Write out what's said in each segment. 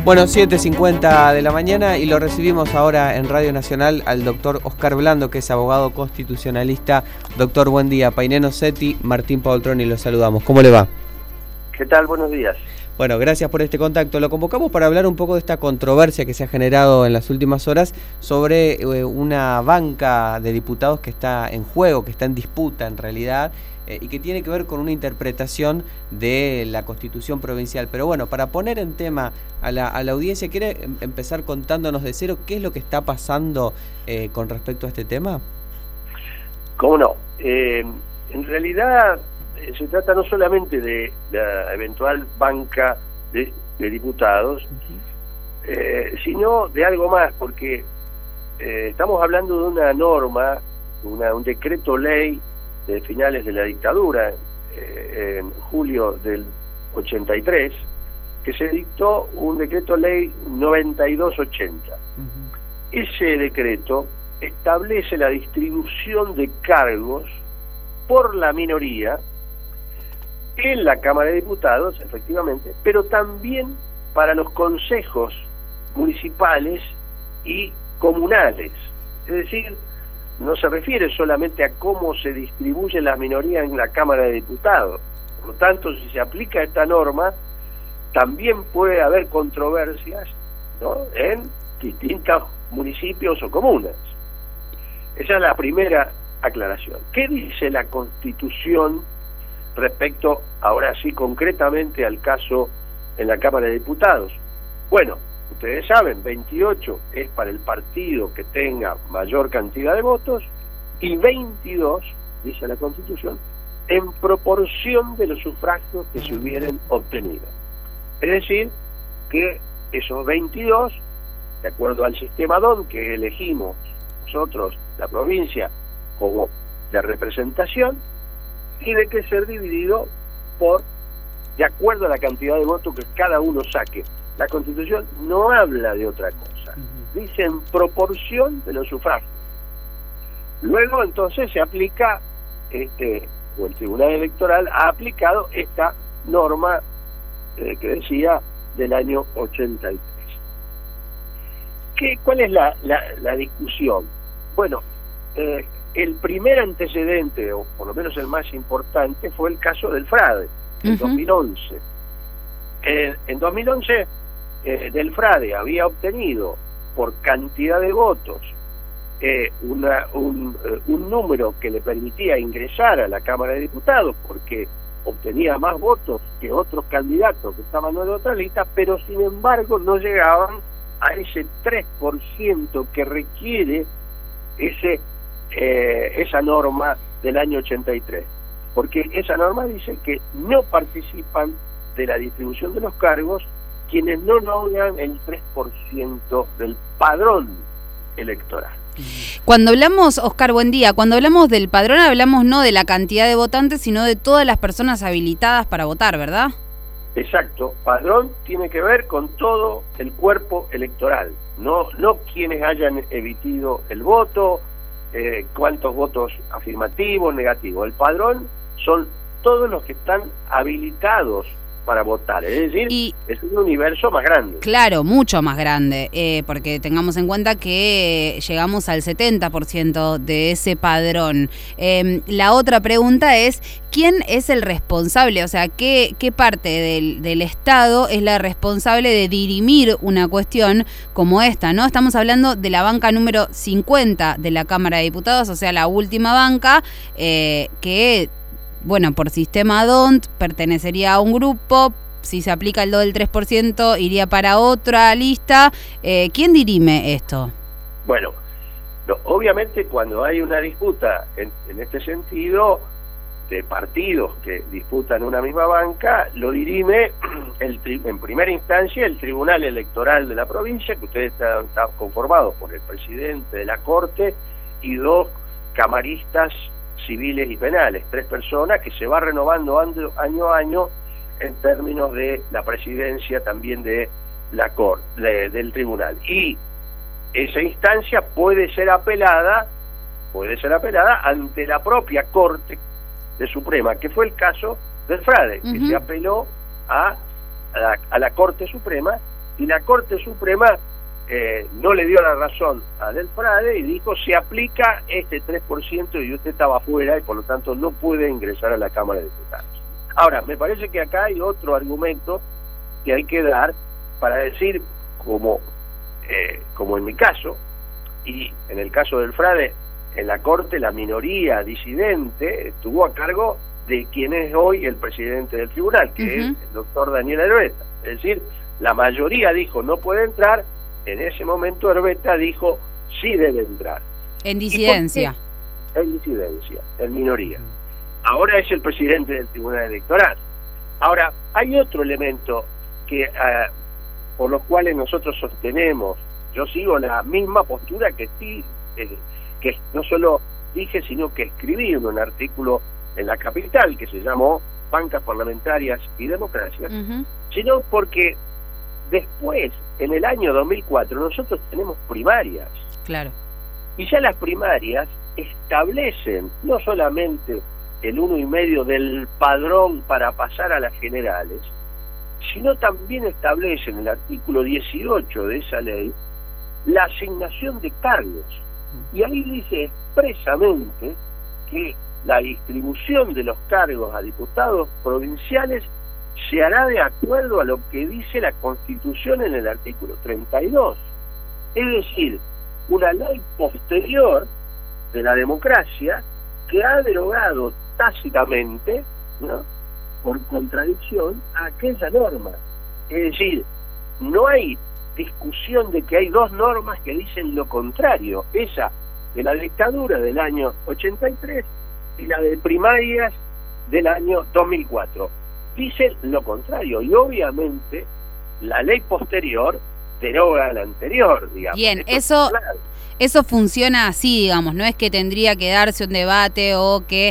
Bueno, 7:50 de la mañana y lo recibimos ahora en Radio Nacional al doctor Oscar Blando, que es abogado constitucionalista. Doctor, buen día. Paineno Seti, Martín Paultroni, los saludamos. ¿Cómo le va? ¿Qué tal? Buenos días. Bueno, gracias por este contacto. Lo convocamos para hablar un poco de esta controversia que se ha generado en las últimas horas sobre una banca de diputados que está en juego, que está en disputa en realidad, y que tiene que ver con una interpretación de la Constitución provincial. Pero bueno, para poner en tema a la audiencia, ¿quiere empezar contándonos de cero qué es lo que está pasando con respecto a este tema? ¿Cómo no? En realidad se trata no solamente de la eventual banca de diputados, sino de algo más, porque estamos hablando de una norma, un decreto ley de finales de la dictadura, en julio del 83, que se dictó un decreto ley 9280. Ese decreto establece la distribución de cargos por la minoría en la Cámara de Diputados, efectivamente, pero también para los consejos municipales y comunales. Es decir, no se refiere solamente a cómo se distribuye la minoría en la Cámara de Diputados. Por lo tanto, si se aplica esta norma, también puede haber controversias, ¿no?, en distintos municipios o comunas. Esa es la primera aclaración. ¿Qué dice la Constitución respecto, ahora sí, concretamente al caso en la Cámara de Diputados? Bueno, ustedes saben, 28 es para el partido que tenga mayor cantidad de votos y 22, dice la Constitución, en proporción de los sufragios que se hubieran obtenido. Es decir, que esos 22, de acuerdo al sistema DON que elegimos nosotros, la provincia, como de representación, tiene que ser dividido de acuerdo a la cantidad de votos que cada uno saque. La Constitución no habla de otra cosa, dice en proporción de los sufragios. Luego entonces se aplica, o el Tribunal Electoral ha aplicado esta norma que decía del año 83. ¿Cuál es la discusión? Bueno, el primer antecedente, o por lo menos el más importante, fue el caso del Frade, en 2011. En 2011, del Frade había obtenido por cantidad de votos un número que le permitía ingresar a la Cámara de Diputados, porque obtenía más votos que otros candidatos que estaban en otra lista, pero sin embargo no llegaban a ese 3% que requiere esa norma del año 83, porque esa norma dice que no participan de la distribución de los cargos quienes no logran el 3% del padrón electoral. Cuando hablamos, Oscar, buen día, cuando hablamos del padrón hablamos no de la cantidad de votantes, sino de todas las personas habilitadas para votar, ¿verdad? Exacto, padrón tiene que ver con todo el cuerpo electoral, no quienes hayan emitido el voto, cuántos votos afirmativos, negativos. El padrón son todos los que están habilitados para votar, es decir, es un universo más grande. Claro, mucho más grande, porque tengamos en cuenta que llegamos al 70% de ese padrón. La otra pregunta es, ¿quién es el responsable? O sea, ¿qué parte del Estado es la responsable de dirimir una cuestión como esta, ¿no? Estamos hablando de la banca número 50 de la Cámara de Diputados, o sea, la última banca que... Bueno, por sistema DONT pertenecería a un grupo, si se aplica el do del 3% iría para otra lista. ¿Quién dirime esto? Bueno, obviamente cuando hay una disputa en este sentido de partidos que disputan una misma banca, lo dirime en primera instancia el Tribunal Electoral de la provincia, que ustedes están conformados por el presidente de la Corte y 2 camaristas civiles y penales, 3 personas que se va renovando año a año en términos de la presidencia también de la Corte, del tribunal. Y esa instancia puede ser apelada ante la propia Corte de Suprema, que fue el caso del Frade, que se apeló a la Corte Suprema Y la Corte Suprema no le dio la razón a Del Frade y dijo se aplica este 3% y usted estaba fuera y por lo tanto no puede ingresar a la Cámara de Diputados. Ahora, me parece que acá hay otro argumento que hay que dar para decir, como en mi caso, y en el caso del Frade, en la Corte la minoría disidente estuvo a cargo de quien es hoy el presidente del tribunal, que es el doctor Daniel Herbeta. Es decir, la mayoría dijo no puede entrar, en ese momento Herbeta dijo sí debe entrar. En disidencia. En disidencia, en minoría. Ahora es el presidente del Tribunal Electoral. Ahora, hay otro elemento que por los cuales nosotros sostenemos, yo sigo la misma postura que sí, que no solo dije, sino que escribí en un artículo en La Capital que se llamó Bancas Parlamentarias y Democracia, sino porque después, en el año 2004, nosotros tenemos primarias. Claro. Y ya las primarias establecen no solamente el 1,5 del padrón para pasar a las generales, sino también establece en el artículo 18 de esa ley la asignación de cargos. Y ahí dice expresamente que la distribución de los cargos a diputados provinciales se hará de acuerdo a lo que dice la Constitución en el artículo 32. Es decir, una ley posterior de la democracia que ha derogado tácitamente, ¿no?, por contradicción a aquella norma. Es decir, no hay discusión de que hay dos normas que dicen lo contrario, esa de la dictadura del año 83 y la de primarias del año 2004. Dicen lo contrario y obviamente la ley posterior deroga a la anterior, digamos. Bien, eso funciona así, digamos, no es que tendría que darse un debate o que...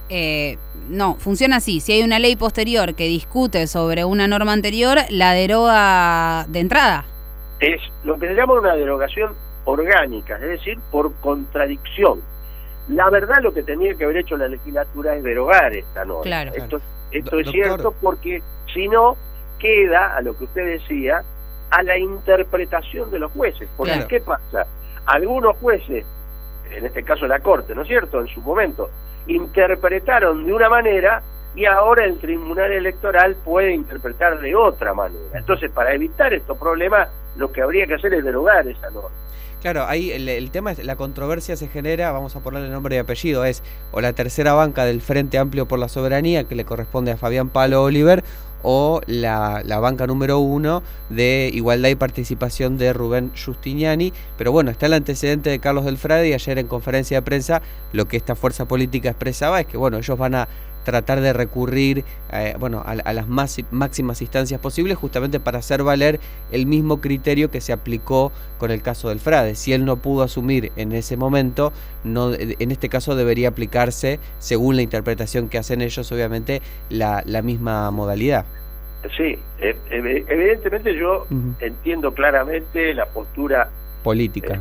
no, funciona así. Si hay una ley posterior que discute sobre una norma anterior, la deroga de entrada. Es lo que se llama una derogación orgánica, es decir, por contradicción. La verdad, lo que tenía que haber hecho la legislatura es derogar esta norma. Claro. Esto es cierto, porque si no, queda, a lo que usted decía, a la interpretación de los jueces. Porque, claro, ¿qué pasa? Algunos jueces, en este caso la Corte, ¿no es cierto?, en su momento, interpretaron de una manera y ahora el Tribunal Electoral puede interpretar de otra manera. Entonces, para evitar estos problemas, lo que habría que hacer es derogar esa norma. Claro, ahí el tema es, la controversia se genera, vamos a ponerle nombre y apellido, es o la tercera banca del Frente Amplio por la Soberanía, que le corresponde a Fabián Palo Oliver, o la banca número 1 de Igualdad y Participación de Rubén Giustiniani. Pero bueno, está el antecedente de Carlos Del Frade, y ayer en conferencia de prensa lo que esta fuerza política expresaba es que bueno, ellos van a tratar de recurrir a las máximas instancias posibles, justamente para hacer valer el mismo criterio que se aplicó con el caso del Frade. Si él no pudo asumir en ese momento, en este caso debería aplicarse, según la interpretación que hacen ellos, obviamente, la misma modalidad. Sí, evidentemente yo entiendo claramente la postura política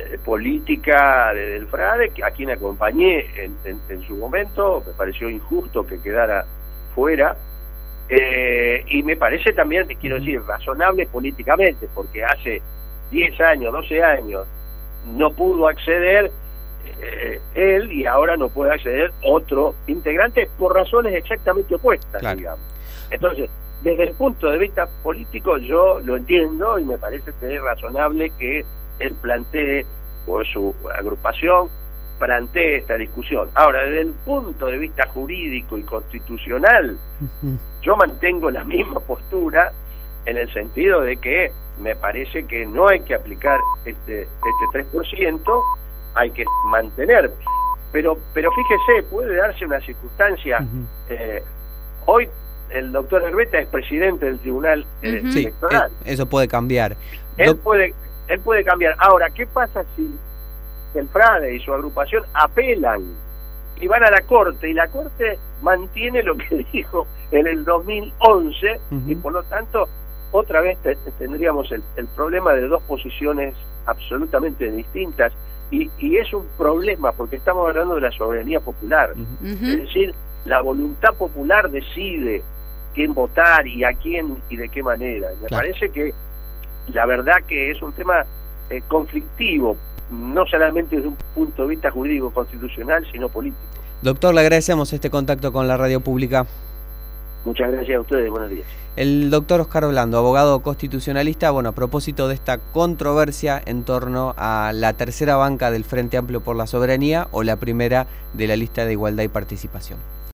de Del Frade, a quien acompañé en su momento. Me pareció injusto que quedara fuera, y me parece también, quiero decir, razonable políticamente, porque hace 10 años, 12 años no pudo acceder él, y ahora no puede acceder otro integrante por razones exactamente opuestas, claro, digamos. Entonces, desde el punto de vista político yo lo entiendo y me parece que es razonable que él plantee, o su agrupación plantee esta discusión. Ahora, desde el punto de vista jurídico y constitucional, yo mantengo la misma postura, en el sentido de que me parece que no hay que aplicar este 3%, hay que mantener. Pero fíjese, puede darse una circunstancia. Hoy el doctor Herbeta es presidente del Tribunal Electoral. Sí, eso puede cambiar. Él puede cambiar. Ahora, ¿qué pasa si el Frade y su agrupación apelan y van a la Corte, y la Corte mantiene lo que dijo en el 2011, y por lo tanto otra vez tendríamos el problema de dos posiciones absolutamente distintas, y es un problema porque estamos hablando de la soberanía popular, es decir, la voluntad popular decide quién votar y a quién y de qué manera. Me parece que la verdad que es un tema conflictivo, no solamente desde un punto de vista jurídico constitucional, sino político. Doctor, le agradecemos este contacto con la radio pública. Muchas gracias a ustedes, buenos días. El doctor Oscar Orlando, abogado constitucionalista, bueno, a propósito de esta controversia en torno a la tercera banca del Frente Amplio por la Soberanía o la primera de la lista de Igualdad y Participación.